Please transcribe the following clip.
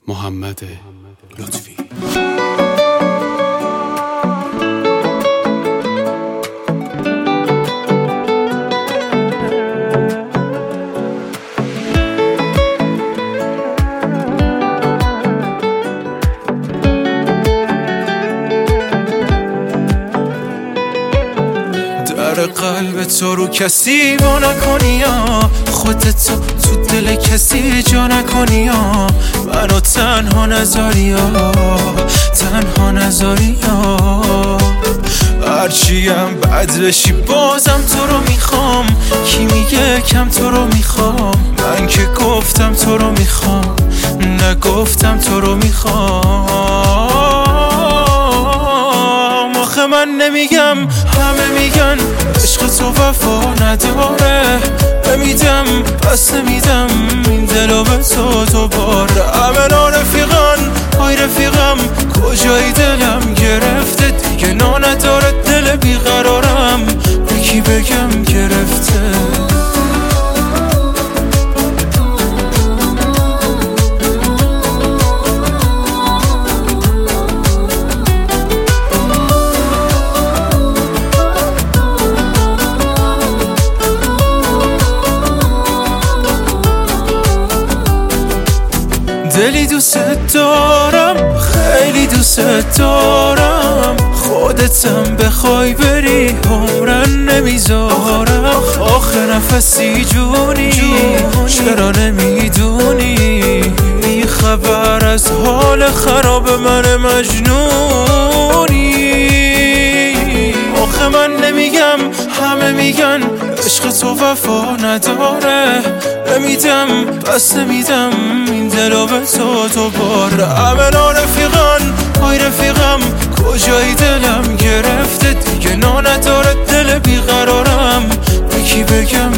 محمد لطفی. در قلب تو رو کسی با نکنی ها، خودت تو دل کسی جا نکنی ها، منو تنها نذاری ها، تنها نذاری ها. هرچیم بد بشی بازم تو رو میخوام، کی میگه کم تو رو میخوام، من که گفتم تو رو میخوام، نگفتم تو رو میخوام. آخه من نمیگم، همه میگن عشق تو وفا نداره، نمیدم پس نمیدم این دلو به تو باره. همه رفیقان های رفیقم، کجای دلم گرفته دیگه نداره دل بیقرارم، به کی بگم گرفته. دلی دوست دارم، خیلی دوست دارم، خودتم بخوای بری عمرن نمیذارم. آخه نفسی جونی چرا نمیدونی، بی خبر از حال خراب من مجنونی. آخه من نمیگم، همه میگن عشق تو وفا نداره، نمیدم پس نمیدم این دلو به تو باره. همه رفیقان های رفیقم، کجای دلم گرفته دیگه نداره دل بیقرارم، به کی بگم